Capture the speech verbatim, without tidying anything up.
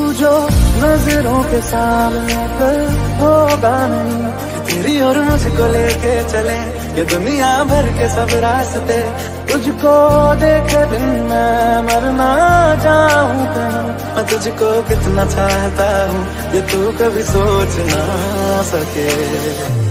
जो नजरों के सामने कर होगा नहीं, तेरी और मुझको लेके चले ये दुनिया भर के सब रास्ते। तुझको देखे बिन मैं मरना चाहूँ कहीं, मैं तुझको कितना चाहता हूँ ये तू कभी सोच ना सके।